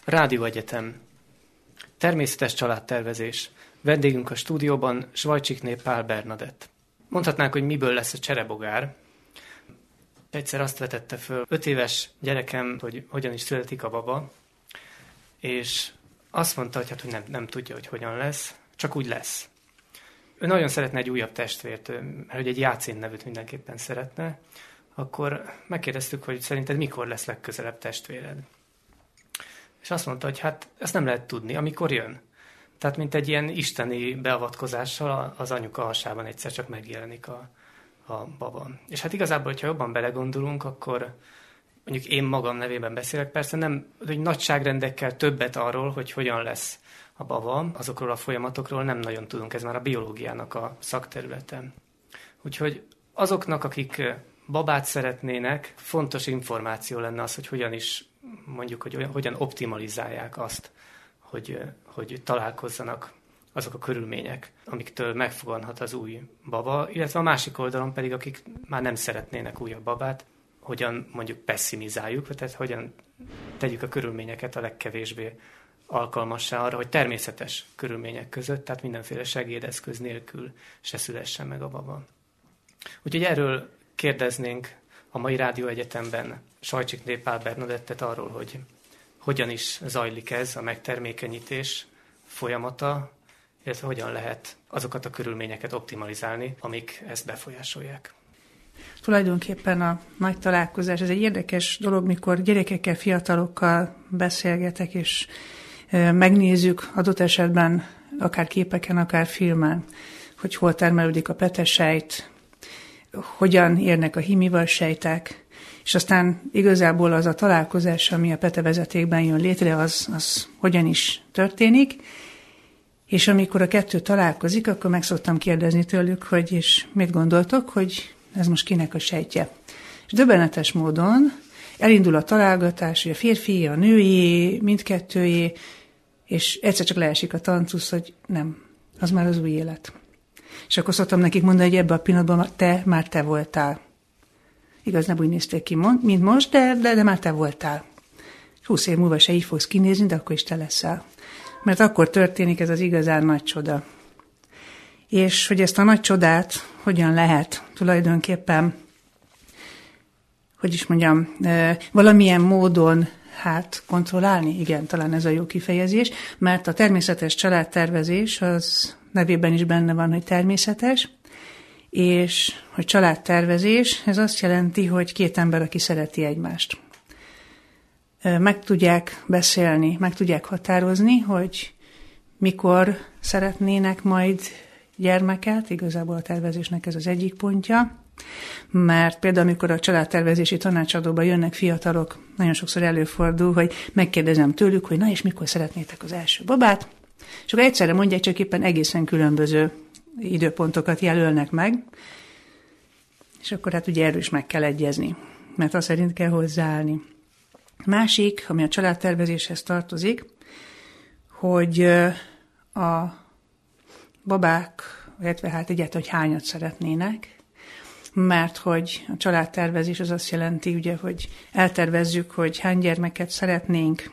Rádióegyetem. Természetes családtervezés. Vendégünk a stúdióban Svajcsikné Pál Bernadett. Mondhatnánk, hogy miből lesz a cserebogár. Egyszer azt vetette föl 5 éves gyerekem, hogy hogyan is születik a baba, és azt mondta, hogy nem tudja, hogy hogyan lesz, csak úgy lesz. Ő nagyon szeretne egy újabb testvért, mert hogy egy Jácén nevűt mindenképpen szeretne. Akkor megkérdeztük, hogy szerinted mikor lesz legközelebb testvéred. És azt mondta, hogy hát ezt nem lehet tudni, amikor jön. Tehát mint egy ilyen isteni beavatkozással az anyuka hasában egyszer csak megjelenik a baba. És hát igazából, hogyha jobban belegondolunk, akkor mondjuk én magam nevében beszélek, persze nem, hogy nagyságrendekkel többet arról, hogy hogyan lesz a baba, azokról a folyamatokról nem nagyon tudunk, ez már a biológiának a szakterülete. Úgyhogy azoknak, akik babát szeretnének, fontos információ lenne az, hogy hogyan is, mondjuk, hogy hogyan optimalizálják azt, hogy találkozzanak azok a körülmények, amiktől megfoganhat az új baba, illetve a másik oldalon pedig, akik már nem szeretnének újabb babát, hogyan mondjuk pessimizáljuk, tehát hogyan tegyük a körülményeket a legkevésbé alkalmassá arra, hogy természetes körülmények között, tehát mindenféle segédeszköz nélkül se szülessen meg a baba. Úgyhogy erről kérdeznénk a mai Rádióegyetemben Svajcsikné Pál Bernadettet arról, hogy hogyan is zajlik ez a megtermékenyítés folyamata, illetve hogyan lehet azokat a körülményeket optimalizálni, amik ezt befolyásolják. Tulajdonképpen a nagy találkozás, ez egy érdekes dolog, mikor gyerekekkel, fiatalokkal beszélgetek, és megnézzük adott esetben akár képeken, akár filmen, hogy hol termelődik a petesejt, hogyan érnek a hímival sejtek, és aztán igazából az a találkozás, ami a petevezetékben jön létre, az hogyan is történik, és amikor a kettő találkozik, akkor meg szoktam kérdezni tőlük, hogy és mit gondoltok, hogy ez most kinek a sejtje. És döbbenetes módon elindul a találgatás, hogy a férfié, a nőjé, mindkettőjé, és egyszer csak leesik a tancusz, hogy nem, az már az új élet. És akkor szoktam nekik mondani, hogy ebben a pillanatban te voltál. Igaz, nem úgy néztél ki, mint most, de már te voltál. 20 év múlva se így fogsz kinézni, de akkor is te leszel. Mert akkor történik ez az igazán nagy csoda. És hogy ezt a nagy csodát hogyan lehet tulajdonképpen, hogy is mondjam, valamilyen módon kontrollálni, igen, talán ez a jó kifejezés, mert a természetes családtervezés az nevében is benne van, hogy természetes, és hogy családtervezés, ez azt jelenti, hogy 2 ember, aki szereti egymást. Meg tudják beszélni, meg tudják határozni, hogy mikor szeretnének majd gyermeket, igazából a tervezésnek ez az egyik pontja, mert például amikor a családtervezési tanácsadóba jönnek fiatalok, nagyon sokszor előfordul, hogy megkérdezem tőlük, hogy na és mikor szeretnétek az első babát, és akkor egyszerre mondják, csak éppen egészen különböző időpontokat jelölnek meg, és akkor hát ugye erről is meg kell egyezni, mert azt szerint kell hozzáállni. Másik, ami a családtervezéshez tartozik, hogy a babák, illetve hát egyáltalán, hogy hányat szeretnének, mert hogy a családtervezés az azt jelenti, ugye, hogy eltervezzük, hogy hány gyermeket szeretnénk.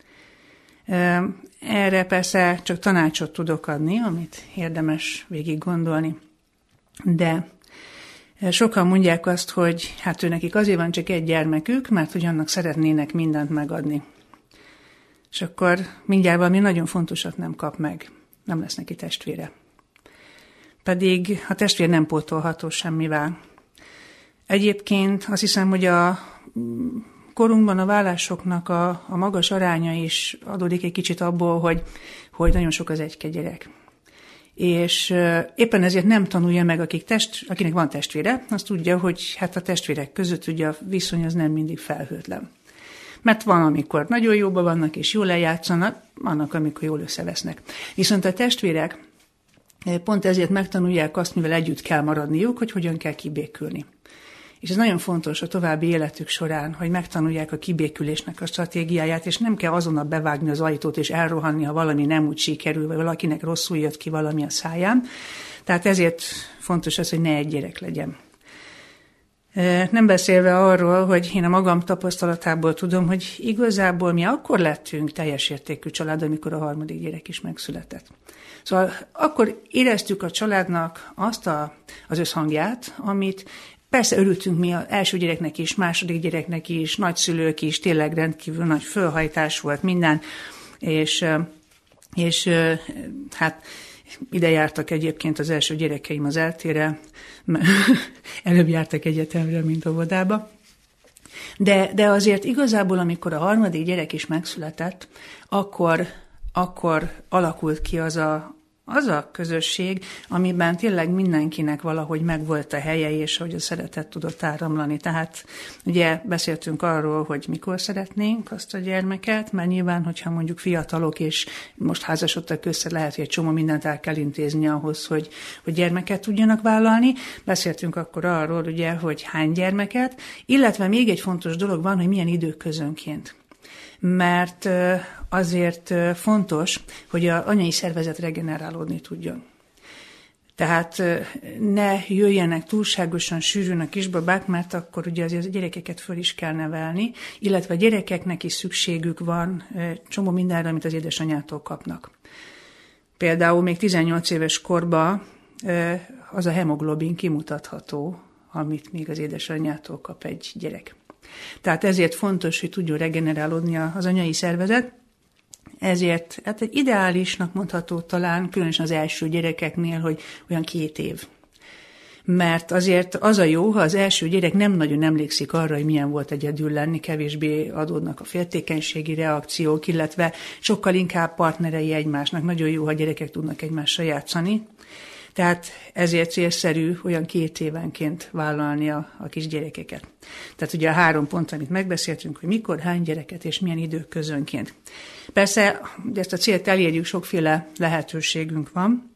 Erre persze csak tanácsot tudok adni, amit érdemes végig gondolni. De sokan mondják azt, hogy hát őnekik azért van csak egy gyermekük, mert hogy annak szeretnének mindent megadni. És akkor mindjárt valami nagyon fontosat nem kap meg. Nem lesz neki testvére. Pedig a testvér nem pótolható semmivel. Egyébként azt hiszem, hogy a korunkban a vállásoknak a magas aránya is adódik egy kicsit abból, hogy nagyon sok az egyke gyerek. És éppen ezért nem tanulja meg, akinek van testvére, azt tudja, hogy hát a testvérek között ugye a viszony az nem mindig felhőtlen. Mert van, amikor nagyon jóban vannak és jól eljátszanak, vannak, amikor jól összevesznek. Viszont a testvérek pont ezért megtanulják azt, mivel együtt kell maradniuk, hogy hogyan kell kibékülni. És ez nagyon fontos a további életük során, hogy megtanulják a kibékülésnek a stratégiáját, és nem kell azonnal bevágni az ajtót és elrohanni, ha valami nem úgy sikerül, vagy valakinek rosszul jött ki valami a száján. Tehát ezért fontos az, hogy ne egy gyerek legyen. Nem beszélve arról, hogy én a magam tapasztalatából tudom, hogy igazából mi akkor lettünk teljes értékű család, amikor a harmadik gyerek is megszületett. Szóval akkor éreztük a családnak azt az összhangját, amit persze örültünk mi az első gyereknek is, második gyereknek is, nagyszülők is, tényleg rendkívül nagy fölhajtás volt minden, és hát ide jártak egyébként az első gyerekeim az eltére, előbb jártak egyetemre, mint óvodába. De azért igazából, amikor a harmadik gyerek is megszületett, akkor alakult ki az a közösség, amiben tényleg mindenkinek valahogy megvolt a helye, és hogy a szeretet tudott áramlani. Tehát ugye beszéltünk arról, hogy mikor szeretnénk azt a gyermeket, mert nyilván, hogyha mondjuk fiatalok, és most házasodtak össze, lehet, hogy egy csomó mindent el kell intézni ahhoz, hogy gyermeket tudjanak vállalni. Beszéltünk akkor arról, ugye, hogy hány gyermeket, illetve még egy fontos dolog van, hogy milyen időközönként. Mert azért fontos, hogy az anyai szervezet regenerálódni tudjon. Tehát ne jöjjenek túlságosan sűrűn a kisbabák, mert akkor ugye azért a gyerekeket föl is kell nevelni, illetve a gyerekeknek is szükségük van csomó mindenre, amit az édesanyától kapnak. Például még 18 éves korban az a hemoglobin kimutatható, amit még az édesanyától kap egy gyerek. Tehát ezért fontos, hogy tudjon regenerálódni az anyai szervezet, ezért hát egy ideálisnak mondható talán, különösen az első gyerekeknél, hogy olyan 2 év. Mert azért az a jó, ha az első gyerek nem nagyon emlékszik arra, hogy milyen volt egyedül lenni, kevésbé adódnak a féltékenységi reakciók, illetve sokkal inkább partnerei egymásnak. Nagyon jó, ha gyerekek tudnak egymással játszani. Tehát ezért célszerű olyan 2 évenként vállalni a kisgyerekeket. Tehát ugye a 3 pont, amit megbeszéltünk, hogy mikor, hány gyereket és milyen időközönként. Persze, hogy ezt a célt elérjük, sokféle lehetőségünk van,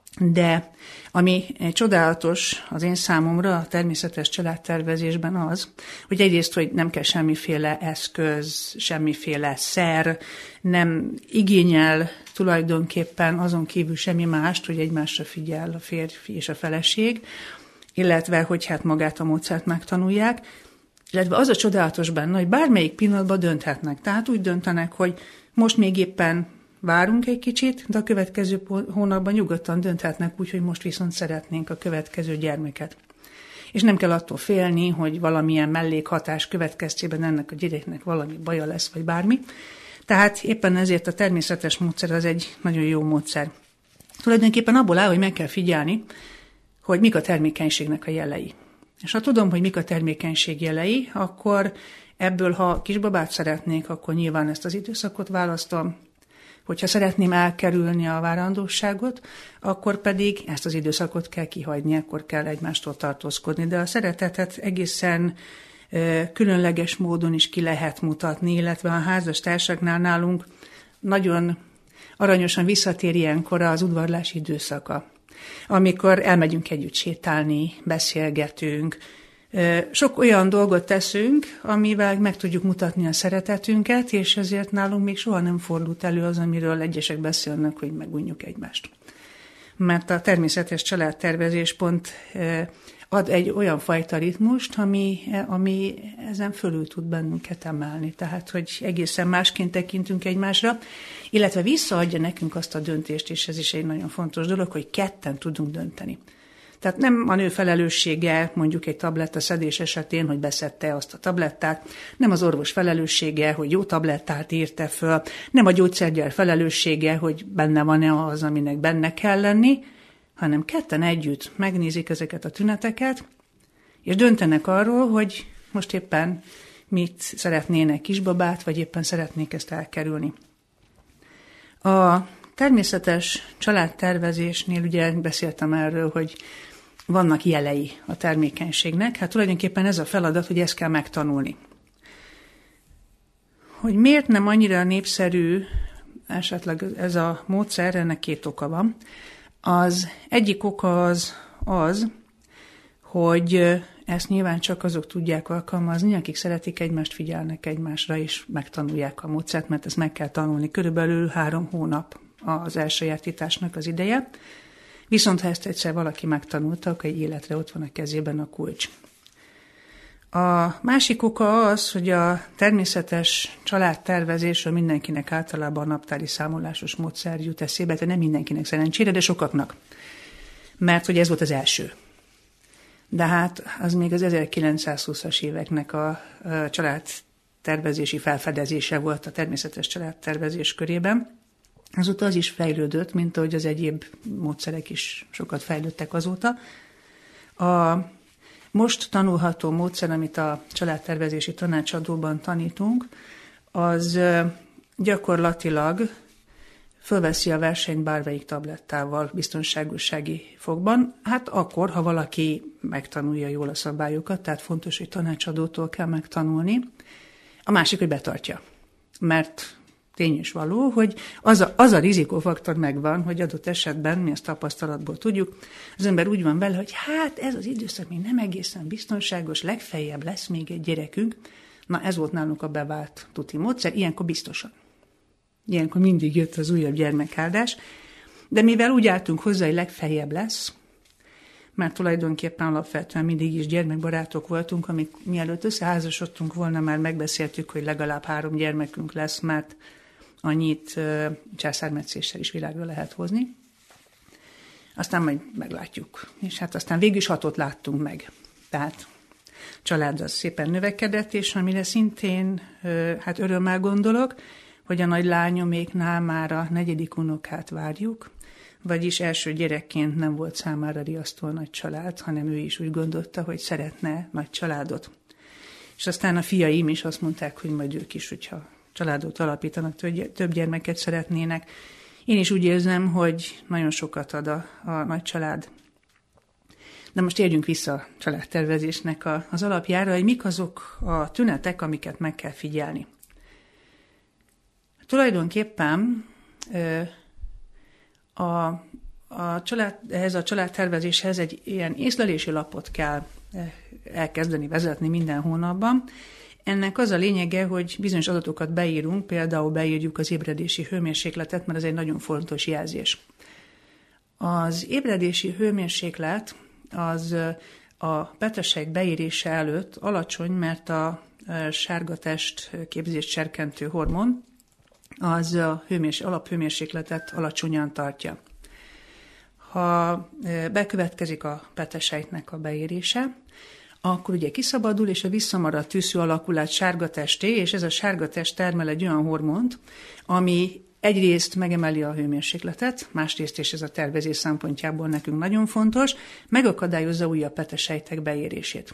de ami csodálatos az én számomra a természetes családtervezésben az, hogy egyrészt, hogy nem kell semmiféle eszköz, semmiféle szer, nem igényel tulajdonképpen azon kívül semmi mást, hogy egymásra figyel a férfi és a feleség, illetve hogy hát magát a módszert megtanulják, illetve az a csodálatos benne, hogy bármelyik pillanatban dönthetnek. Tehát úgy döntenek, hogy most még éppen várunk egy kicsit, de a következő hónapban nyugodtan dönthetnek úgy, hogy most viszont szeretnénk a következő gyermeket. És nem kell attól félni, hogy valamilyen mellékhatás következtében ennek a gyereknek valami baja lesz, vagy bármi. Tehát éppen ezért a természetes módszer az egy nagyon jó módszer. Tulajdonképpen abból áll, hogy meg kell figyelni, hogy mik a termékenységnek a jelei. És ha tudom, hogy mik a termékenység jelei, akkor ebből, ha kisbabát szeretnék, akkor nyilván ezt az időszakot választom. Hogyha szeretném elkerülni a várandóságot, akkor pedig ezt az időszakot kell kihagyni, akkor kell egymástól tartózkodni. De a szeretetet egészen különleges módon is ki lehet mutatni, illetve a házastársaknál nálunk nagyon aranyosan visszatér ilyenkor az udvarlási időszaka, amikor elmegyünk együtt sétálni, beszélgetünk, sok olyan dolgot teszünk, amivel meg tudjuk mutatni a szeretetünket, és ezért nálunk még soha nem fordult elő az, amiről egyesek beszélnek, hogy megunjuk egymást. Mert a természetes családtervezés pont ad egy olyan fajta ritmust, ami ezen fölül tud bennünket emelni. Tehát, hogy egészen másként tekintünk egymásra, illetve visszaadja nekünk azt a döntést, és ez is egy nagyon fontos dolog, hogy ketten tudunk dönteni. Tehát nem a nő felelőssége mondjuk egy tabletta szedés esetén, hogy beszedte azt a tablettát, nem az orvos felelőssége, hogy jó tablettát írta föl, nem a gyógyszergyár felelőssége, hogy benne van-e az, aminek benne kell lenni, hanem ketten együtt megnézik ezeket a tüneteket, és döntenek arról, hogy most éppen mit szeretnének, kisbabát, vagy éppen szeretnék ezt elkerülni. A természetes családtervezésnél ugye beszéltem erről, hogy vannak jelei a termékenységnek. Hát tulajdonképpen ez a feladat, hogy ezt kell megtanulni. Hogy miért nem annyira népszerű esetleg ez a módszer, ennek 2 oka van. Az egyik oka az, hogy ezt nyilván csak azok tudják alkalmazni, akik szeretik egymást, figyelnek egymásra, és megtanulják a módszert, mert ezt meg kell tanulni. Körülbelül 3 hónap az elsajátításnak az ideje. Viszont ha ezt egyszer valaki megtanulta, akkor egy életre ott van a kezében a kulcs. A másik oka az, hogy a természetes családtervezésről mindenkinek általában a naptári számolásos módszer jut eszébe, de nem mindenkinek szerencsére, de sokaknak. Mert hogy ez volt az első. De hát az még az 1920-as éveknek a családtervezési felfedezése volt a természetes családtervezés körében. Azóta az is fejlődött, mint ahogy az egyéb módszerek is sokat fejlődtek azóta. A most tanulható módszer, amit a családtervezési tanácsadóban tanítunk, az gyakorlatilag fölveszi a versenyt bármelyik tablettával biztonságossági fokban. Hát akkor, ha valaki megtanulja jól a szabályokat, tehát fontos, hogy tanácsadótól kell megtanulni. A másik, hogy betartja. Mert tény és való, hogy az a rizikófaktor megvan, hogy adott esetben, mi ezt tapasztalatból tudjuk, az ember úgy van vele, hogy hát ez az időszak még nem egészen biztonságos, legfeljebb lesz még egy gyerekünk. Na ez volt nálunk a bevált tuti módszer, ilyenkor biztosan. Ilyenkor mindig jött az újabb gyermekáldás, de mivel úgy álltunk hozzá, hogy legfeljebb lesz, mert tulajdonképpen alapvetően mindig is gyermekbarátok voltunk, amik mielőtt összeházasodtunk volna, már megbeszéltük, hogy legalább 3 gyermekünk lesz, mert annyit császármetszéssel is világra lehet hozni. Aztán majd meglátjuk. És hát aztán végül is 6 láttunk meg. Tehát család az szépen növekedett, és amire szintén hát örömmel gondolok, hogy a nagylányoméknál már a 4. unokát várjuk, vagyis első gyerekként nem volt számára riasztó a nagy család, hanem ő is úgy gondolta, hogy szeretne nagy családot. És aztán a fiaim is azt mondták, hogy majd ők is, hogyha családot alapítanak, több gyermeket szeretnének. Én is úgy érzem, hogy nagyon sokat ad a nagy család. De most térjünk vissza a családtervezésnek az alapjára, hogy mik azok a tünetek, amiket meg kell figyelni. Tulajdonképpen ehhez a családtervezéshez egy ilyen észlelési lapot kell elkezdeni vezetni minden hónapban. Ennek az a lényege, hogy bizonyos adatokat beírunk, például beírjuk az ébredési hőmérsékletet, mert ez egy nagyon fontos jelzés. Az ébredési hőmérséklet az a petesek beírése előtt alacsony, mert a sárgatest képzést serkentő hormon az a alaphőmérsékletet alacsonyan tartja. Ha bekövetkezik a petesejtnek a beérése, akkor ugye kiszabadul, és a visszamaradt tűzszű alakul át sárgatesté, és ez a sárgatest termel egy olyan hormont, ami egyrészt megemeli a hőmérsékletet, másrészt, és ez a tervezés szempontjából nekünk nagyon fontos, megakadályozza újabb petesejtek beérését.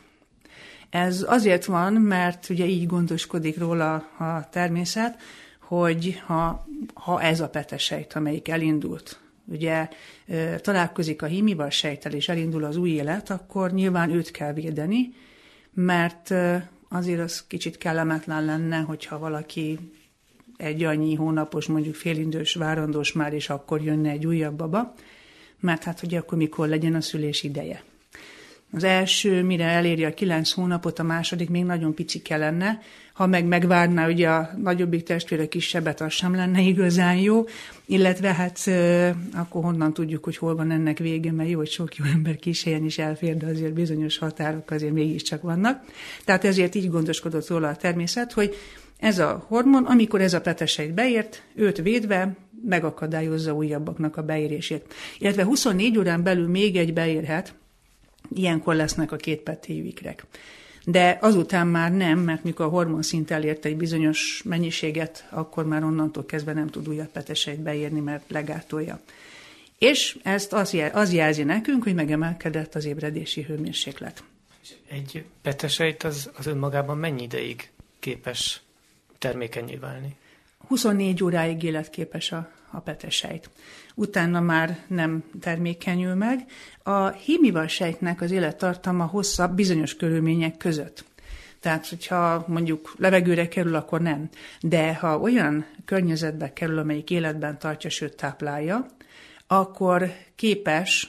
Ez azért van, mert ugye így gondoskodik róla a természet, hogy ha ez a petesejt, amelyik elindult, ugye találkozik a hímival sejttel, és elindul az új élet, akkor nyilván őt kell védeni, mert azért az kicsit kellemetlen lenne, hogyha valaki egy annyi hónapos, mondjuk félindős, várandós már, és akkor jönne egy újabb baba, mert hát ugye akkor mikor legyen a szülés ideje. Az első, mire eléri a 9 hónapot, a második még nagyon picike lenne, ha megvárná ugye a nagyobbik testvér a kisebbet, az sem lenne igazán jó, illetve hát akkor honnan tudjuk, hogy hol van ennek vége, mert jó, hogy sok jó ember kis helyen is elfér, de azért bizonyos határok azért mégiscsak vannak. Tehát ezért így gondoskodott róla a természet, hogy ez a hormon, amikor ez a petesejt beért, őt védve megakadályozza újabbaknak a beérését. Illetve 24 órán belül még egy beérhet, ilyenkor lesznek a 2 petélyű ikrek. De azután már nem, mert mikor a hormonszint elért egy bizonyos mennyiséget, akkor már onnantól kezdve nem tud újabb petesejt beérni, mert legátolja. És ezt az jelzi nekünk, hogy megemelkedett az ébredési hőmérséklet. Egy petesejt az önmagában mennyi ideig képes termékenyé válni? 24 óráig életképes a petesejt. Utána már nem termékenyül meg. A hímival sejtnek az élettartama hosszabb bizonyos körülmények között. Tehát, hogyha mondjuk levegőre kerül, akkor nem. De ha olyan környezetbe kerül, amelyik életben tartja, sőt táplálja, akkor képes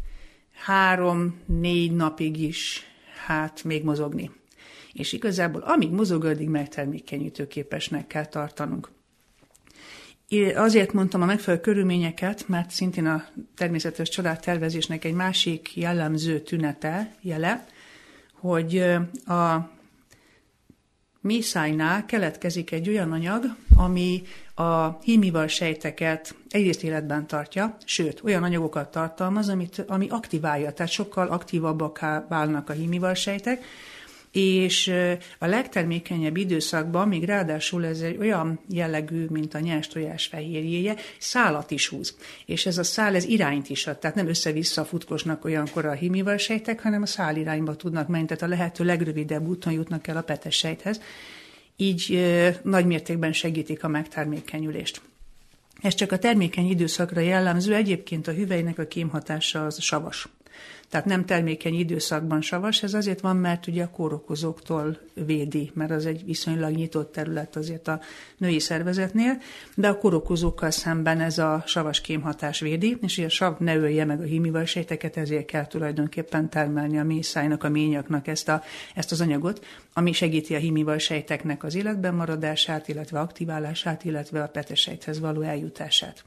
3-4 napig is még mozogni. És igazából amíg mozog, addig megtermékenyítő képesnek kell tartanunk. Azért mondtam a megfelelő körülményeket, mert szintén a természetes családtervezésnek egy másik jellemző jele, hogy a mészájnál keletkezik egy olyan anyag, ami a hímival sejteket egyrészt életben tartja, sőt, olyan anyagokat tartalmaz, ami aktiválja, tehát sokkal aktívabbak válnak a hímival sejtek, és a legtermékenyebb időszakban még ráadásul ez egy olyan jellegű, mint a nyers tojás fehérjéje, szálat is húz. És ez a szál, ez irányt is ad, tehát nem össze-vissza futkosnak olyankor a hímival sejtek, hanem a szál irányba tudnak menni, tehát a lehető legrövidebb úton jutnak el a petes sejthez. Így nagy mértékben segítik a megtermékenyülést. Ez csak a termékeny időszakra jellemző, egyébként a hüvelynek a kémhatása az savas. Tehát nem termékeny időszakban savas, ez azért van, mert ugye a kórokozóktól védi, mert az egy viszonylag nyitott terület azért a női szervezetnél, de a kórokozókkal szemben ez a savas kémhatás védi, és hogy a sav ne ölje meg a hímival sejteket, ezért kell tulajdonképpen termelni a méhszájnak, a méhnyaknak ezt az anyagot, ami segíti a hímival sejteknek az életben maradását, illetve aktiválását, illetve a petes sejthez való eljutását.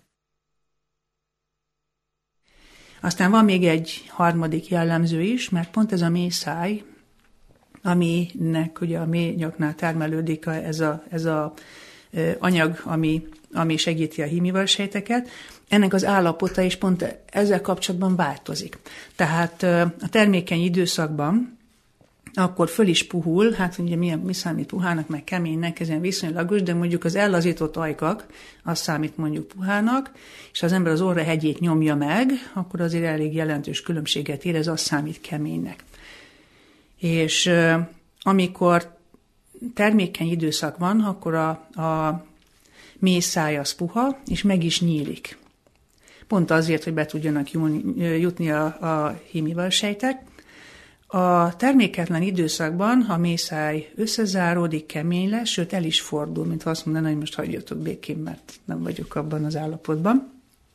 Aztán van még egy harmadik jellemző is, mert pont ez a méhszáj, aminek ugye a méhnyaknál termelődik ez a anyag, ami segíti a hímival sejteket, ennek az állapota is pont ezzel kapcsolatban változik. Tehát a termékeny időszakban akkor föl is puhul, hát ugye mi számít puhának, meg keménynek, ez ilyen viszonylagos, de mondjuk az ellazított ajkak, az számít mondjuk puhának, és ha az ember az orra hegyét nyomja meg, akkor azért elég jelentős különbséget érez, az számít keménynek. És amikor termékeny időszak van, akkor a méhszáj az puha, és meg is nyílik. Pont azért, hogy be tudjanak jutni a hímival sejtek. A terméketlen időszakban a méhszáj összezáródik, kemény lesz, sőt el is fordul, mint azt mondaná, hogy most hagyjatok békén, mert nem vagyok abban az állapotban.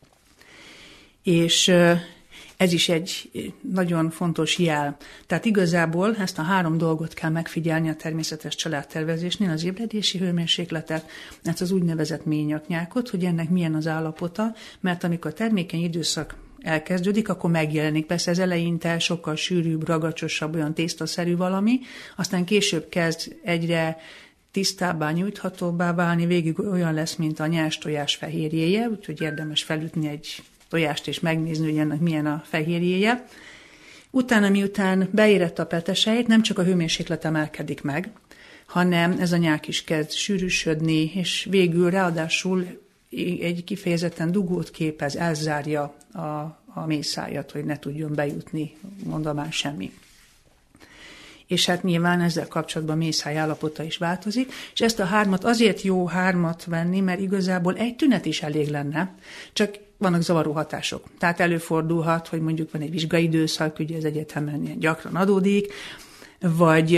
És ez is egy nagyon fontos jel. Tehát igazából ezt a 3 dolgot kell megfigyelni a természetes családtervezésnél, az ébredési hőmérsékletet, ezt az úgynevezett méhnyaknyákot, hogy ennek milyen az állapota, mert amikor a termékeny időszak elkezdődik, akkor megjelenik. Persze ez eleinte sokkal sűrűbb, ragacsosabb, olyan tésztaszerű valami, aztán később kezd egyre tisztábbá, nyújthatóbbá válni, végig olyan lesz, mint a nyers tojás fehérjéje, úgyhogy érdemes felütni egy tojást és megnézni, hogy ennek milyen a fehérjéje. Utána, miután beérett a petesejt, nem csak a hőmérséklet emelkedik meg, hanem ez a nyák is kezd sűrűsödni, és végül ráadásul egy kifejezetten dugót képez, elzárja a méhszájat, hogy ne tudjon bejutni, mondom már semmi. És hát nyilván ezzel kapcsolatban a méhszáj állapota is változik, és ezt a 3 azért jó 3 venni, mert igazából egy tünet is elég lenne, csak vannak zavaró hatások. Tehát előfordulhat, hogy mondjuk van egy vizsgai időszak, ugye ez egyetemen ilyen gyakran adódik, vagy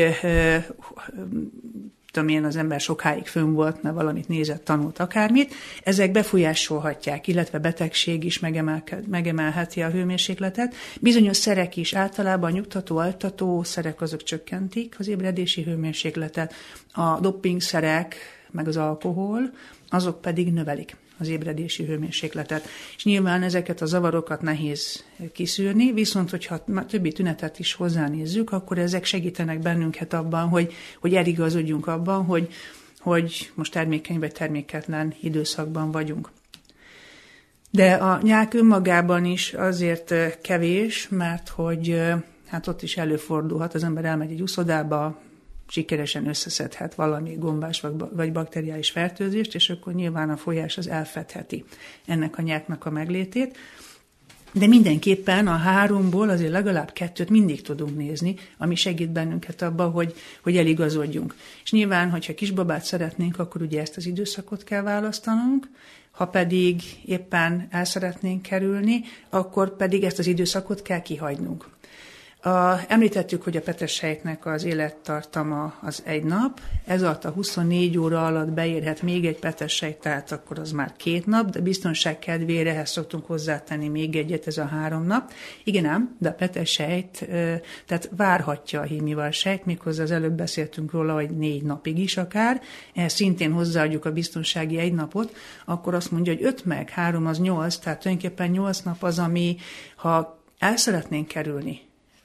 az ember sokáig fönn volt, mert valamit nézett, tanult, akármit, ezek befolyásolhatják, illetve betegség is megemelheti a hőmérsékletet. Bizonyos szerek is, általában a nyugtató, altató szerek, azok csökkentik az ébredési hőmérsékletet, a dopingszerek, meg az alkohol, azok pedig növelik az ébredési hőmérsékletet. És nyilván ezeket a zavarokat nehéz kiszűrni, viszont hogyha többi tünetet is hozzánézzük, akkor ezek segítenek bennünket abban, hogy eligazodjunk abban, hogy most termékeny vagy terméketlen időszakban vagyunk. De a nyák önmagában is azért kevés, mert hogy hát ott is előfordulhat, az ember elmegy egy úszodába, sikeresen összeszedhet valami gombás vagy bakteriális fertőzést, és akkor nyilván a folyás az elfedheti ennek a nyáknak a meglétét. De mindenképpen a 3-ból azért legalább 2 mindig tudunk nézni, ami segít bennünket abban, hogy eligazodjunk. És nyilván, hogyha kisbabát szeretnénk, akkor ugye ezt az időszakot kell választanunk, ha pedig éppen el szeretnénk kerülni, akkor pedig ezt az időszakot kell kihagynunk. Említettük, hogy a petessejtnek az élettartama az 1 nap, ez alatt a 24 óra alatt beérhet még egy petessejt, tehát akkor az már 2 nap, de biztonság kedvére ehhez szoktunk hozzátenni még egyet, ez a 3 nap. Igen ám, de a petessejt tehát várhatja a hímival sejt, méghozzá az előbb beszéltünk róla, hogy 4 napig is akár, ehhez szintén hozzáadjuk a biztonsági 1 napot, akkor azt mondja, hogy 5 meg 3 az 8, tehát tulajdonképpen 8 nap az, ami ha el szeretnénk kerülni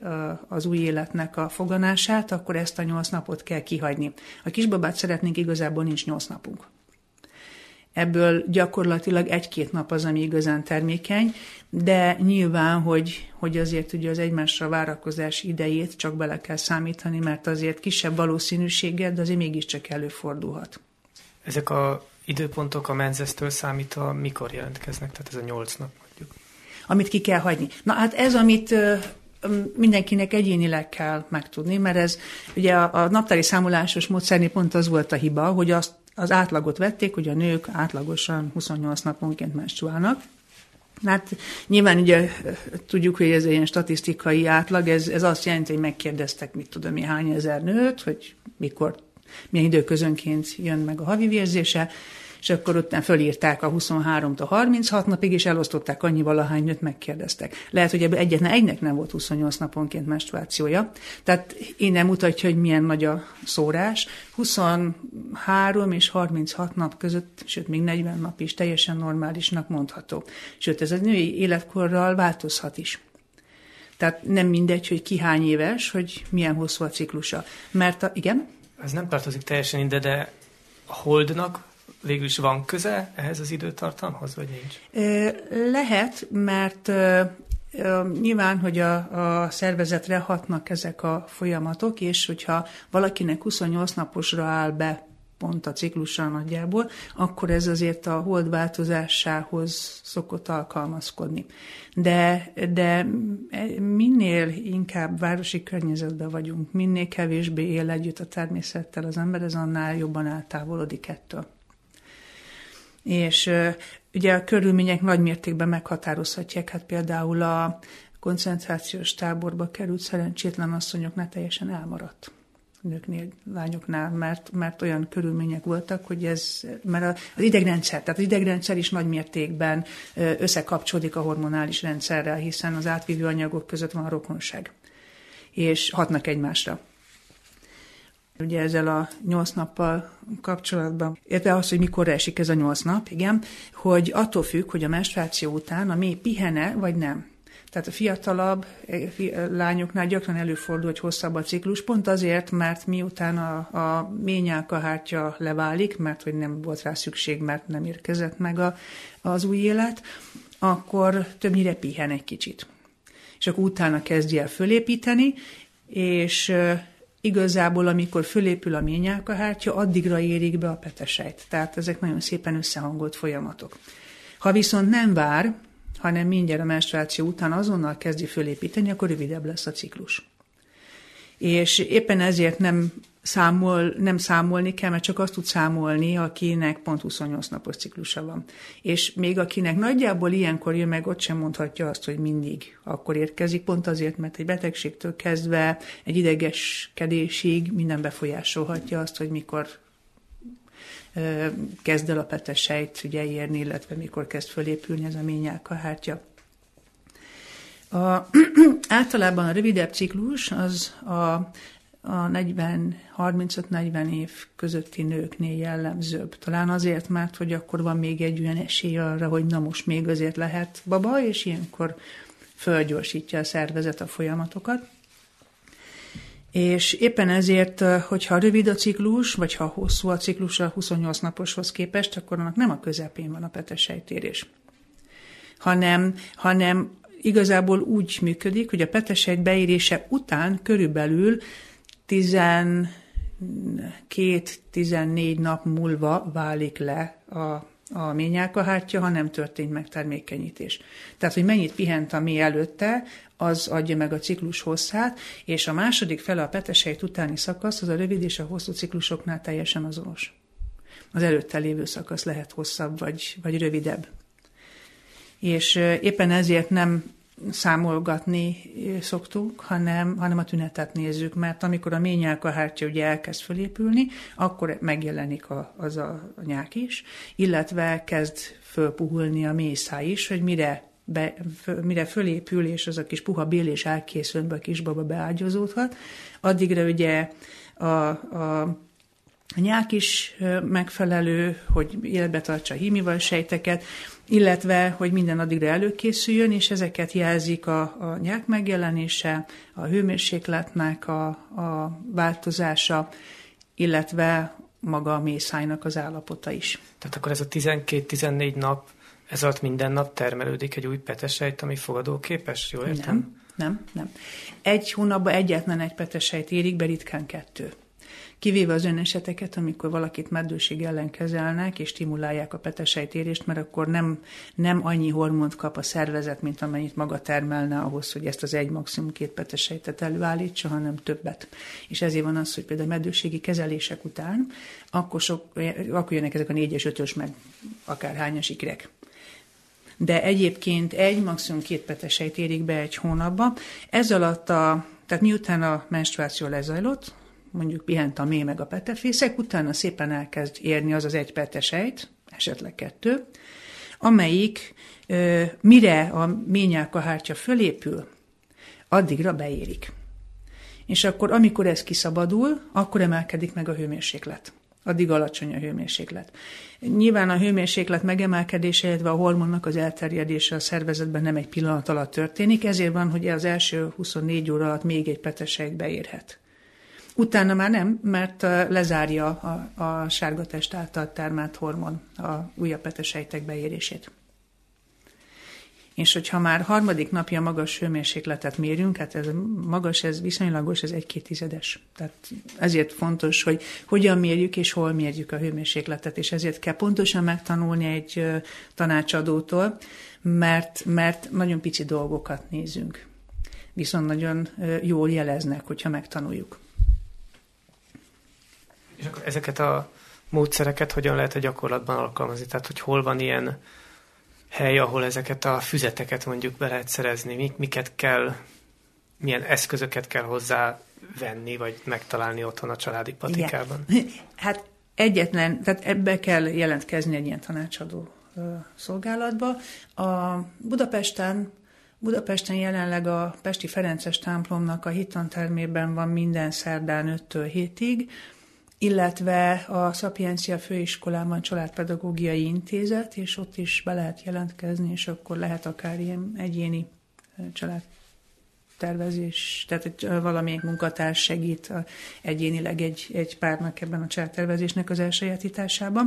az új életnek a foganását, akkor ezt a 8 napot kell kihagyni. A kisbabát szeretnénk, igazából nincs 8 napunk. Ebből gyakorlatilag 1-2 nap az, ami igazán termékeny, de nyilván, hogy azért ugye az egymásra várakozás idejét csak bele kell számítani, mert azért kisebb valószínűséggel, de azért mégiscsak előfordulhat. Ezek a időpontok a menzesztől számítva mikor jelentkeznek? Tehát ez a 8 nap mondjuk. Amit ki kell hagyni. Na hát ez, amit mindenkinek egyénileg kell megtudni, mert ez ugye a naptári számolásos módszernél pont az volt a hiba, hogy az átlagot vették, hogy a nők átlagosan 28 naponként menstruálnak. Hát nyilván ugye tudjuk, hogy ez ilyen statisztikai átlag, ez azt jelenti, hogy megkérdeztek, mit tudom én, hány ezer nőt, hogy milyen időközönként jön meg a havi vérzése, és akkor utána fölírták a 23-tól 36 napig, és elosztották annyival, ahány nőt megkérdeztek. Lehet, hogy ebből egyetlen egynek nem volt 28 naponként menstruációja. Tehát innen mutatja, hogy milyen nagy a szórás. 23 és 36 nap között, sőt, még 40 nap is teljesen normálisnak mondható. Sőt, ez a női életkorral változhat is. Tehát nem mindegy, hogy ki hány éves, hogy milyen hosszú a ciklusa. Mert igen? Ez nem tartozik teljesen ide, de a holdnak végül is van köze ehhez az időtartamhoz, vagy nincs? Lehet, mert nyilván, hogy a szervezetre hatnak ezek a folyamatok, és hogyha valakinek 28 naposra áll be pont a ciklusa nagyjából, akkor ez azért a hold változásához szokott alkalmazkodni. De minél inkább városi környezetben vagyunk, minél kevésbé él együtt a természettel az ember, ez annál jobban eltávolodik ettől. És ugye a körülmények nagy mértékben meghatározhatják, hát például a koncentrációs táborba került szerencsétlen asszonyoknál teljesen elmaradt. Nőknél, lányoknál, mert olyan körülmények voltak, hogy mert az idegrendszer, tehát az idegrendszer is nagy mértékben összekapcsolódik a hormonális rendszerrel, hiszen az átvívő anyagok között van a rokonság, és hatnak egymásra. Ugye ezzel a 8 nappal kapcsolatban, érte az, hogy mikor esik ez a 8 nap, igen, hogy attól függ, hogy a menstruáció után a méh pihene, vagy nem. Tehát a fiatalabb lányoknál gyakran előfordul, hogy hosszabb a ciklus, pont azért, mert miután a méhnyálkahártya leválik, mert hogy nem volt rá szükség, mert nem érkezett meg az új élet, akkor többnyire pihen egy kicsit. És akkor utána kezdje el fölépíteni, és igazából, amikor fölépül a méhnyálkahártya, addigra érik be a petesejt. Tehát ezek nagyon szépen összehangolt folyamatok. Ha viszont nem vár, hanem mindjárt a menstruáció után azonnal kezdi fölépíteni, akkor rövidebb lesz a ciklus. És éppen ezért nem számolni kell, mert csak azt tud számolni, akinek pont 28 napos ciklusa van. És még akinek nagyjából ilyenkor jön meg, ott sem mondhatja azt, hogy mindig akkor érkezik, pont azért, mert egy betegségtől kezdve egy idegeskedésig minden befolyásolhatja azt, hogy mikor kezd el a petesejt ugye érni, illetve mikor kezd fölépülni ez a méhnyálkahártya. Általában a rövidebb ciklus az a 35-40 év közötti nőknél jellemzőbb. Talán azért, mert hogy akkor van még egy olyan esély arra, hogy na most még azért lehet baba, és ilyenkor fölgyorsítja a szervezet a folyamatokat. És éppen ezért, hogyha rövid a ciklus, vagy ha hosszú a ciklus a 28 naposhoz képest, akkor annak nem a közepén van a petesejtérés, hanem igazából úgy működik, hogy a petesejt beérése után körülbelül 12-14 nap múlva válik le a méhnyálkahártya, ha nem történt meg termékenyítés. Tehát, hogy mennyit pihent a méh előtte, az adja meg a ciklus hosszát, és a második fele a petesejt utáni szakasz, az a rövid és a hosszú ciklusoknál teljesen azonos. Az előtte lévő szakasz lehet hosszabb vagy rövidebb. És éppen ezért nem számolgatni szoktunk, hanem a tünetet nézzük, mert amikor a méhnyálkahártya ugye elkezd fölépülni, akkor megjelenik az a nyák is, illetve kezd fölpuhulni a méhszáj is, hogy mire fölépül, és az a kis puha bélés elkészül, a kisbaba beágyazódhat, addigra ugye a A nyák is megfelelő, hogy életbe tartsa a hímival sejteket, illetve, hogy minden addigra előkészüljön, és ezeket jelzik a nyák megjelenése, a hőmérsékletnek a változása, illetve maga a méhszájnak az állapota is. Tehát akkor ez a 12-14 nap, ez alatt minden nap termelődik egy új petesejt, ami fogadóképes, jól értem? Nem. Egy hónapban egyetlen egy petesejt érik be, ritkán 2. Kivéve az eseteket, amikor valakit meddőség ellen kezelnek, és stimulálják a petesejtérést, mert akkor nem annyi hormont kap a szervezet, mint amennyit maga termelne ahhoz, hogy ezt az maximum 2 petesejtet előállítsa, hanem többet. És ezért van az, hogy például a meddőségi kezelések után, akkor jönnek ezek a 4-es, 5-ös, meg akárhányas ikrek. De egyébként maximum 2 petesejt érik be egy hónapba. Ez alatt tehát miután a menstruáció lezajlott, mondjuk pihent a méh meg a petefészek, utána szépen elkezd érni az egy petesejt, esetleg 2, amelyik mire a méhnyálkahártya fölépül, addigra beérik. És akkor, amikor ez kiszabadul, akkor emelkedik meg a hőmérséklet. Addig alacsony a hőmérséklet. Nyilván a hőmérséklet megemelkedése, illetve a hormonnak az elterjedése a szervezetben nem egy pillanat alatt történik, ezért van, hogy az első 24 óra alatt még egy petesejt beérhet. Utána már nem, mert lezárja a sárgatest által termelt hormon a újabb petesejtek beérését. És hogyha már 3. napja magas hőmérsékletet mérünk, hát ez magas, ez viszonylagos, ez 1-2 tizedes. Tehát ezért fontos, hogy hogyan mérjük és hol mérjük a hőmérsékletet, és ezért kell pontosan megtanulni egy tanácsadótól, mert nagyon pici dolgokat nézünk. Viszont nagyon jól jeleznek, hogyha megtanuljuk. És akkor ezeket a módszereket hogyan lehet a gyakorlatban alkalmazni? Tehát, hogy hol van ilyen hely, ahol ezeket a füzeteket mondjuk be lehet szerezni? Miket kell, milyen eszközöket kell hozzá venni, vagy megtalálni otthon a családi patikában? Igen. Hát tehát ebbe kell jelentkezni egy ilyen tanácsadó szolgálatba. A Budapesten jelenleg a Pesti Ferences templomnak a hittantermében van minden szerdán 5-től 7-ig, illetve a Szapiencia Főiskolában Családpedagógiai Intézet, és ott is be lehet jelentkezni, és akkor lehet akár ilyen egyéni családtervezés, tehát valamelyik munkatárs segít egyénileg egy párnak ebben a családtervezésnek az elsajátításában.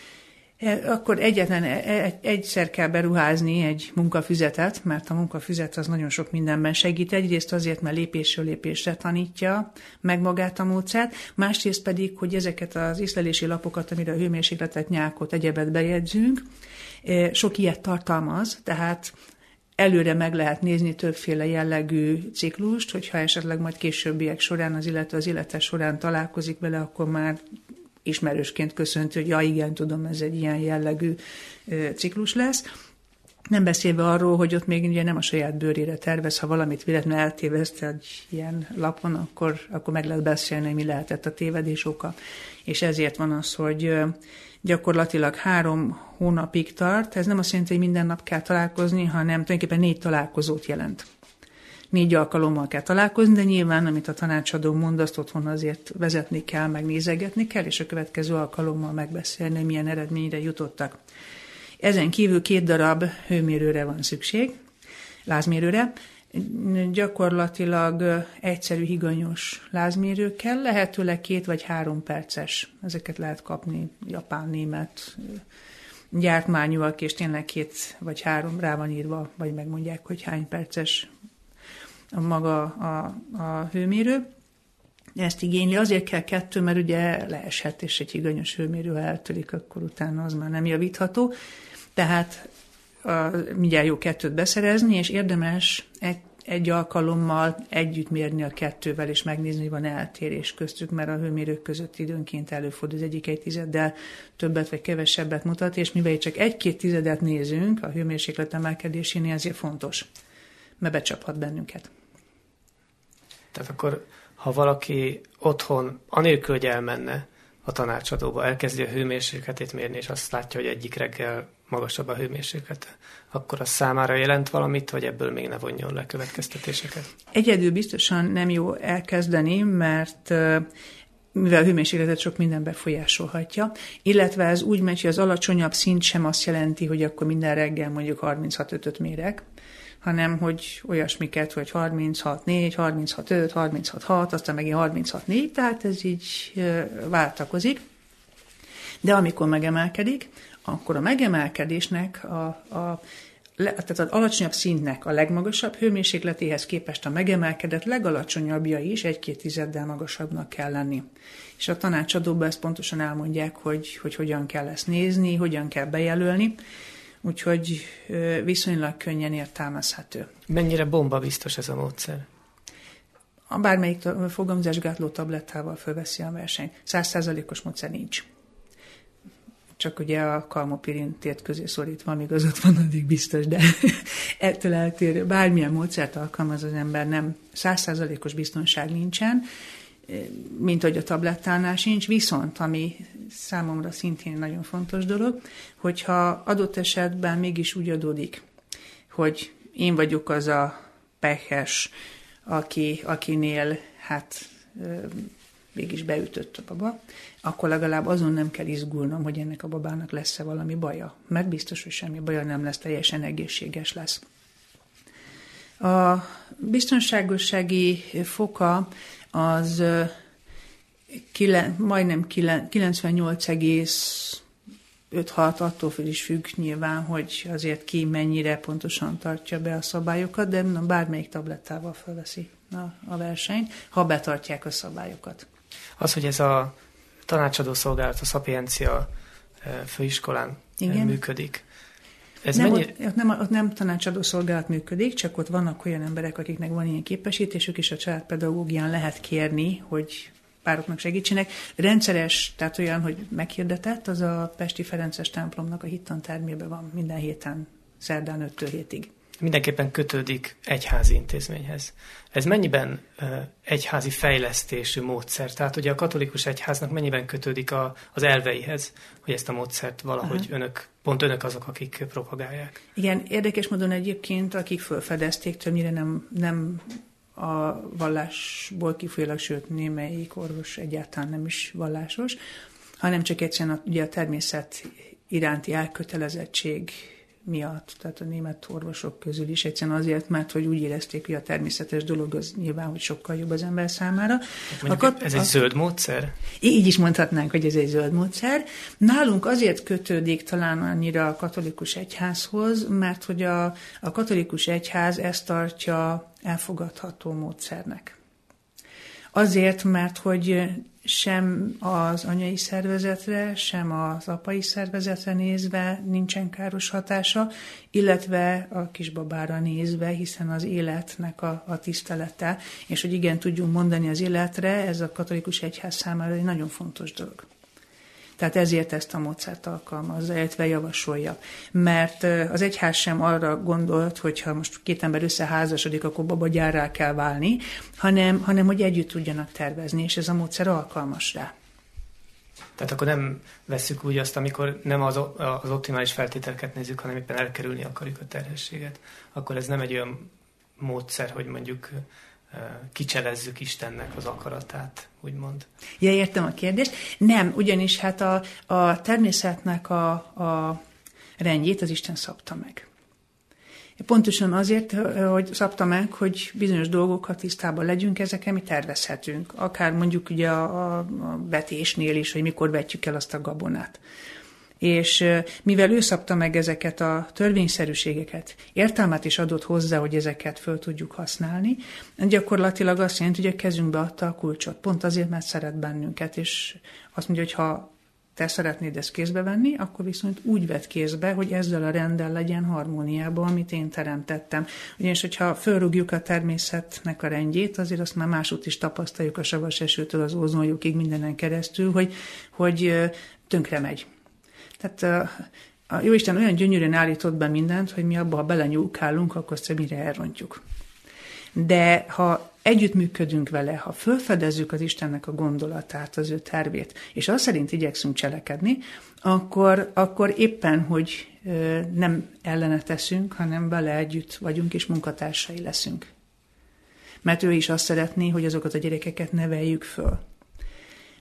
Akkor egyetlen egyszer kell beruházni egy munkafüzetet, mert a munkafüzet az nagyon sok mindenben segít. Egyrészt azért, mert lépésről lépésre tanítja meg magát a módszert, másrészt pedig, hogy ezeket az észlelési lapokat, amire a hőmérsékletet, nyákot, egyebet bejegyzünk, sok ilyet tartalmaz, tehát előre meg lehet nézni többféle jellegű ciklust, hogyha esetleg majd későbbiek során az élete során találkozik vele, akkor már ismerősként köszöntő, hogy ja igen, tudom, ez egy ilyen jellegű ciklus lesz. Nem beszélve arról, hogy ott még ugye nem a saját bőrére tervez, ha valamit véletlenül eltéveszt egy ilyen lapon, akkor meg lehet beszélni, hogy mi lehetett a tévedés oka. És ezért van az, hogy gyakorlatilag 3 hónapig tart. Ez nem azt jelenti, hogy minden nap kell találkozni, hanem tulajdonképpen 4 találkozót jelent. 4 alkalommal kell találkozni, de nyilván, amit a tanácsadó mond, azt otthon azért vezetni kell, meg nézegetni kell, és a következő alkalommal megbeszélni, hogy milyen eredményre jutottak. Ezen kívül 2 darab hőmérőre van szükség, lázmérőre. Gyakorlatilag egyszerű higanyos lázmérőkkel, lehetőleg 2 vagy 3 perces. Ezeket lehet kapni japán, német gyártmányúak, és tényleg 2 vagy 3 rá van írva, vagy megmondják, hogy hány perces maga a hőmérő. Ezt igényli. Azért kell 2, mert ugye leeshet, és egy higanyos hőmérő, ha eltörik, akkor utána az már nem javítható. Tehát mindjárt jó 2-t beszerezni, és érdemes egy alkalommal együtt mérni a 2-vel, és megnézni, hogy van eltérés köztük, mert a hőmérők között időnként előfordul, az egyik 1 tizeddel többet vagy kevesebbet mutat, és mivel csak 1-2 tizedet nézünk a hőmérséklet emelkedésénél, ezért fontos, mert becsaphat bennünket. Tehát akkor, ha valaki otthon, anélkül, hogy elmenne a tanácsadóba, elkezdi a hőmérsékletét mérni, és azt látja, hogy egyik reggel magasabb a hőmérséklete, akkor az számára jelent valamit, vagy ebből még ne vonjon le következtetéseket? Egyedül biztosan nem jó elkezdeni, mert mivel a hőmérsékletet sok minden befolyásolhatja, illetve ez úgy megy, hogy az alacsonyabb szint sem azt jelenti, hogy akkor minden reggel mondjuk 36,5-öt mérek, hanem hogy olyasmiket, hogy 36,4, 36,5, 36,6, aztán megint 36,4, tehát ez így váltakozik. De amikor megemelkedik, akkor a megemelkedésnek tehát az alacsonyabb szintnek a legmagasabb hőmérsékletéhez képest a megemelkedett legalacsonyabbja is 1,2 magasabbnak kell lenni. És a tanácsadóban ezt pontosan elmondják, hogy hogyan kell ezt nézni, hogyan kell bejelölni, úgyhogy viszonylag könnyen értelmezhető. Mennyire bombabiztos ez a módszer? A bármelyik fogamzásgátló tablettával fölveszi a versenyt. 100%-os módszer nincs. Csak ugye a kalmopirin tért közé szorítva, amíg az ott van, addig biztos, de ettől eltérő. Bármilyen módszert alkalmaz az ember, nem 100%-os biztonság nincsen, mint hogy a tablettánál sincs, viszont ami számomra szintén nagyon fontos dolog, hogyha adott esetben mégis úgy adódik, hogy én vagyok az a pehes, akinél mégis beütött a baba, akkor legalább azon nem kell izgulnom, hogy ennek a babának lesz-e valami baja. Mert biztos, hogy semmi baja nem lesz, teljesen egészséges lesz. A biztonságossági foka az majdnem 98,56, attól föl is függ nyilván, hogy azért ki mennyire pontosan tartja be a szabályokat, de bármelyik tablettával felveszi a versenyt, ha betartják a szabályokat. Az, hogy ez a tanácsadó szolgálat a Szapiencia főiskolán működik. Ott nem tanácsadó szolgálat működik, csak ott vannak olyan emberek, akiknek van ilyen képesítésük, és a családpedagógián lehet kérni, hogy pároknak segítsenek. Rendszeres, tehát olyan, hogy meghirdetett, az a Pesti Ferences templomnak a hittantermében van minden héten, szerdán 5-től 7-ig. Mindenképpen kötődik egyházi intézményhez. Ez mennyiben egyházi fejlesztésű módszer? Tehát ugye a katolikus egyháznak mennyiben kötődik az elveihez, hogy ezt a módszert valahogy pont önök azok, akik propagálják? Igen, érdekes módon egyébként, akik felfedezték, többnyire nem a vallásból kifolyólag, sőt némelyik orvos egyáltalán nem is vallásos, hanem csak egyszerűen ugye a természet iránti elkötelezettség miatt, tehát a német orvosok közül is egyszerűen azért, mert hogy úgy érezték, hogy a természetes dolog az nyilván, hogy sokkal jobb az ember számára. Ez egy zöld módszer? Így is mondhatnánk, hogy ez egy zöld módszer. Nálunk azért kötődik talán annyira a katolikus egyházhoz, mert hogy a katolikus egyház ezt tartja elfogadható módszernek. Azért, mert hogy sem az anyai szervezetre, sem az apai szervezetre nézve nincsen káros hatása, illetve a kisbabára nézve, hiszen az életnek a tisztelete, és hogy igen tudjunk mondani az életre, ez a katolikus egyház számára egy nagyon fontos dolog. Tehát ezért ezt a módszert alkalmazza, illetve javasolja. Mert az egyház sem arra gondolt, hogy ha most két ember összeházasodik, akkor babagyárrá kell válni, hanem hogy együtt tudjanak tervezni, és ez a módszer alkalmas rá. Tehát akkor nem vesszük úgy azt, amikor nem az optimális feltételeket nézzük, hanem éppen elkerülni akarjuk a terhességet. Akkor ez nem egy olyan módszer, hogy mondjuk kicselezzük Istennek az akaratát, úgymond. Ja, értem a kérdést. Nem, ugyanis hát a természetnek a rendjét az Isten szabta meg. Pontosan azért, hogy szabta meg, hogy bizonyos dolgokat tisztában legyünk, ezekkel mi tervezhetünk. Akár mondjuk ugye a vetésnél is, hogy mikor vetjük el azt a gabonát. És mivel ő szabta meg ezeket a törvényszerűségeket, értelmet is adott hozzá, hogy ezeket föl tudjuk használni, gyakorlatilag azt jelenti, hogy a kezünkbe adta a kulcsot. Pont azért, mert szeret bennünket, és azt mondja, hogy ha te szeretnéd ezt kézbe venni, akkor viszont úgy vedd kézbe, hogy ezzel a renddel legyen harmóniában, amit én teremtettem. Ugyanis, hogyha fölrúgjuk a természetnek a rendjét, azért azt már másút is tapasztaljuk a savas esőtől az ózonlyukig mindenen keresztül, hogy tönkre megy. Tehát a Jóisten olyan gyönyörűen állított be mindent, hogy mi abba, ha belenyúlkálunk, akkor azt mire elrontjuk. De ha együttműködünk vele, ha felfedezzük az Istennek a gondolatát, az ő tervét, és azt szerint igyekszünk cselekedni, akkor éppen, hogy nem ellene teszünk, hanem vele együtt vagyunk, és munkatársai leszünk. Mert ő is azt szeretné, hogy azokat a gyerekeket neveljük föl.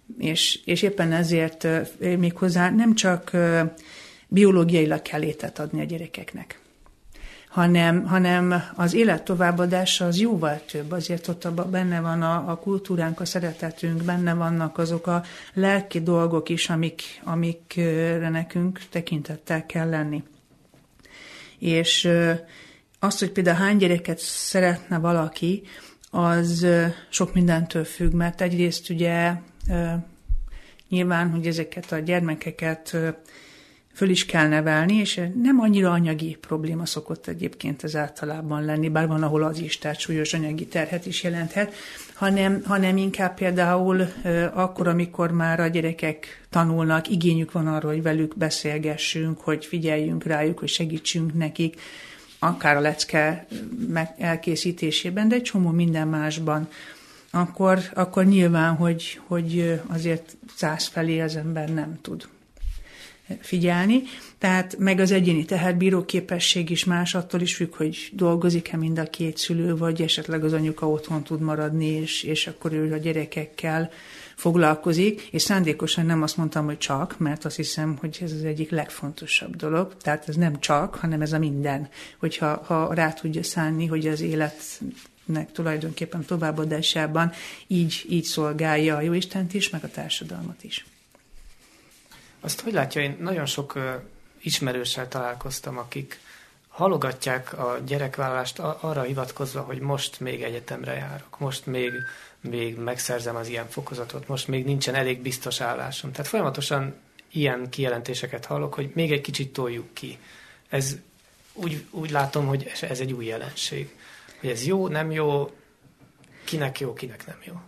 És éppen ezért méghozzá nem csak biológiailag kell létet adni a gyerekeknek, hanem az élet továbbadása az jóval több. Azért ott benne van a kultúránk, a szeretetünk, benne vannak azok a lelki dolgok is, amikre nekünk tekintettel kell lenni. És azt, hogy például hány gyereket szeretne valaki, az sok mindentől függ, mert egyrészt ugye nyilván, hogy ezeket a gyermekeket föl is kell nevelni, és nem annyira anyagi probléma szokott egyébként ez általában lenni, bár van, ahol az is, tehát súlyos anyagi terhet is jelenthet, hanem inkább például akkor, amikor már a gyerekek tanulnak, igényük van arra, hogy velük beszélgessünk, hogy figyeljünk rájuk, hogy segítsünk nekik, akár a lecke elkészítésében, de egy csomó minden másban, akkor nyilván, hogy azért 100 felé az ember nem tud figyelni. Tehát meg az egyéni tehetbíró képesség is más, attól is függ, hogy dolgozik-e mind a két szülő, vagy esetleg az anyuka otthon tud maradni, és akkor ő a gyerekekkel foglalkozik, és szándékosan nem azt mondtam, hogy csak, mert azt hiszem, hogy ez az egyik legfontosabb dolog. Tehát ez nem csak, hanem ez a minden. Hogyha rá tudja szánni, hogy az életnek tulajdonképpen továbbadásában így szolgálja a Jóistent is, meg a társadalmat is. Azt hogy látja, én nagyon sok ismerőssel találkoztam, akik halogatják a gyerekvállalást arra hivatkozva, hogy most még egyetemre járok, most még megszerzem az ilyen fokozatot, most még nincsen elég biztos állásom. Tehát folyamatosan ilyen kijelentéseket hallok, hogy még egy kicsit toljuk ki. Ez úgy látom, hogy ez egy új jelenség. Hogy ez jó, nem jó, kinek jó, kinek nem jó.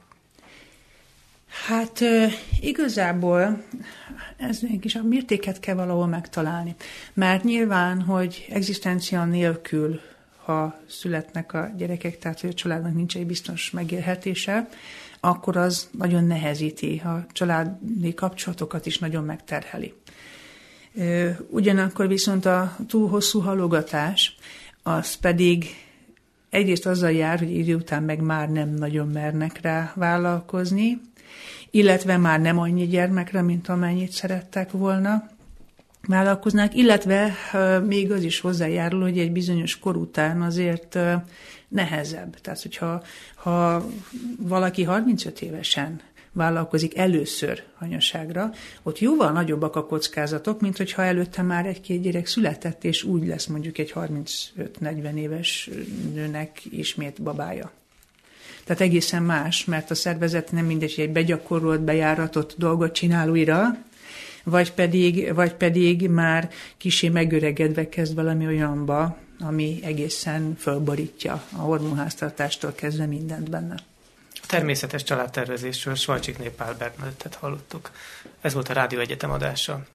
Hát igazából is a mértéket kell valahol megtalálni. Mert nyilván, hogy egzisztencia nélkül, ha születnek a gyerekek, tehát hogy a családnak nincs egy biztos megélhetése, akkor az nagyon nehezíti, a családi kapcsolatokat is nagyon megterheli. Ugyanakkor viszont a túl hosszú halogatás, az pedig egyrészt azzal jár, hogy idő után meg már nem nagyon mernek rá vállalkozni, illetve már nem annyi gyermekre, mint amennyit szerettek volna vállalkoznák, illetve még az is hozzájárul, hogy egy bizonyos kor után azért nehezebb. Tehát, hogyha valaki 35 évesen vállalkozik először anyaságra, ott jóval nagyobbak a kockázatok, mint hogyha előtte már egy-két gyerek született, és úgy lesz mondjuk egy 35-40 éves nőnek ismét babája. Tehát egészen más, mert a szervezet nem mindegy, hogy egy begyakorolt, bejáratott dolgot csinál újra, vagy pedig már kissé megöregedve kezd valami olyanba, ami egészen fölborítja a hormonháztartástól kezdve mindent benne. A természetes családtervezésről Svajcsikné Pál Bernadettet hallottuk. Ez volt a Rádió Egyetem adása.